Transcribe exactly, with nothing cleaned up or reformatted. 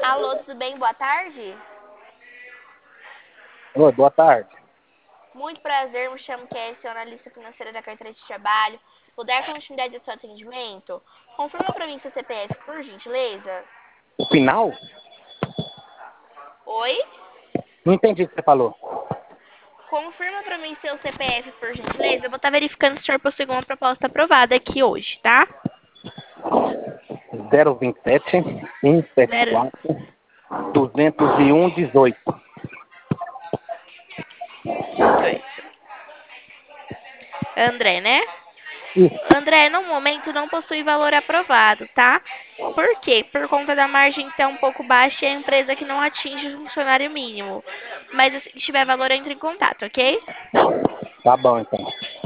Alô, tudo bem? Boa tarde. Oi, boa tarde. Muito prazer, me chamo Cassie, analista financeira da carteira de trabalho. Vou dar continuidade ao seu atendimento. Confirma para mim seu C P F, por gentileza. O final? Oi? Não entendi o que você falou. Confirma para mim seu C P F, por gentileza. Eu vou estar verificando se o senhor possui uma proposta aprovada aqui hoje, tá? zero vinte e sete, cento e setenta e Zero. quatro, duzentos e um, dezoito. dezoito. André, né? Isso. André, no momento não possui valor aprovado, tá? Por quê? Por conta da margem estar um pouco baixa e a empresa que não atinge o funcionário mínimo. Mas assim que tiver valor, entre em contato, ok? Tá bom, então.